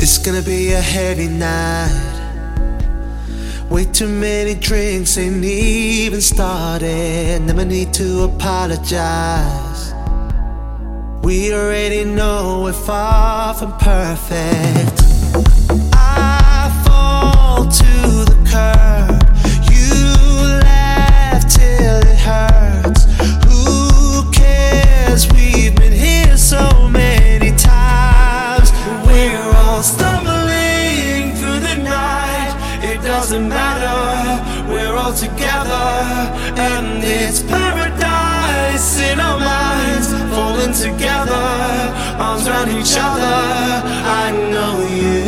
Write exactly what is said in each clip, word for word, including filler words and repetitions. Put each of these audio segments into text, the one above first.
gonna be a heavy night. Way too many drinks ain't even started. Never need to apologize. We already know we're far from perfect. I fall to the curb. You laugh till it hurts. Who cares? We've been here so many times. We're all stumbling through the night. It doesn't matter, we're all together. And it's paradise in our minds, falling together, arms around each other. I know you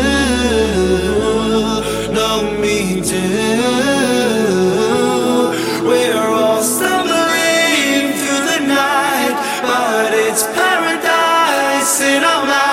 know me too. We're all stumbling through the night, but it's paradise in our minds.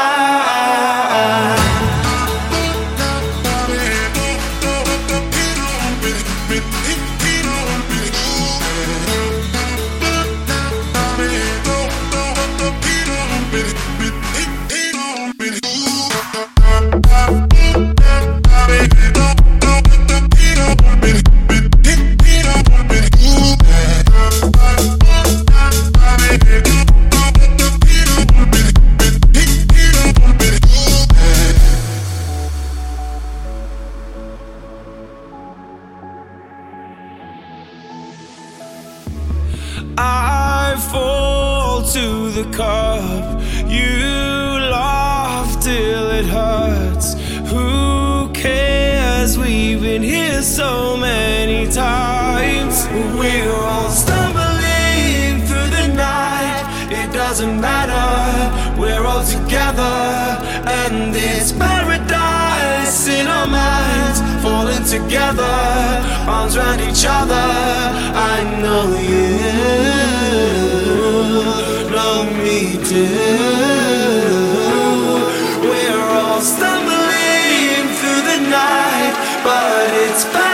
I fall to the cup. You laugh till it hurts. Who cares? We've been here so many times. We're all stumbling through the night. It doesn't matter, we're all together. And it's paradise in our minds, falling together, arms around each other. I know you know me too. We're all stumbling through the night, but it's